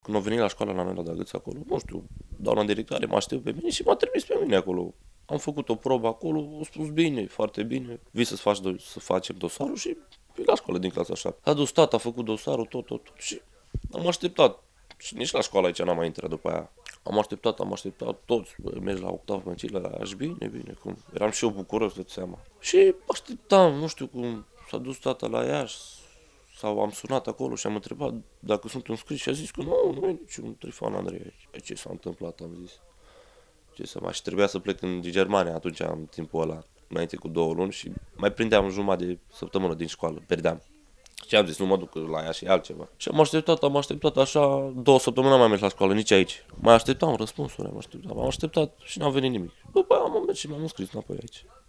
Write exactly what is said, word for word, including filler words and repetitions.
Când au venit la școală la noi la Dragâț acolo, nu știu, doamna directoare m-a aștept pe mine și m-a trimis pe mine acolo. Am făcut o probă acolo, au spus bine, foarte bine, vii să-ți faci, să facem dosarul și vii la școală din clasa șapte. A dus tata, a făcut dosarul, tot, tot, tot și am așteptat. Și nici la școală aici n-am mai intrat după aia. Am așteptat, am așteptat, toți, mergi la octavă, măcile, la aș bine, bine, cum. Eram și eu bucuros, de seama. Și așteptam, nu știu cum, s-a dus tata la Iași, sau am sunat acolo și am întrebat dacă sunt înscris și a zis că nu, nu e niciun Trifon Andrei aici. Ce s-a întâmplat, am zis. Ce să mai și trebuia să plec în Germania atunci, am timpul ăla, înainte cu două luni și mai prindeam jumătate de săptămână din școală, perdeam. Și am zis, nu mă duc la ea și altceva. Și am așteptat, am așteptat așa, două săptămâni am mai mers la școală, nici aici. Mai așteptam răspunsuri, am așteptat, am așteptat și n-a venit nimic. După aia am mers și m-am înscris înapoi aici.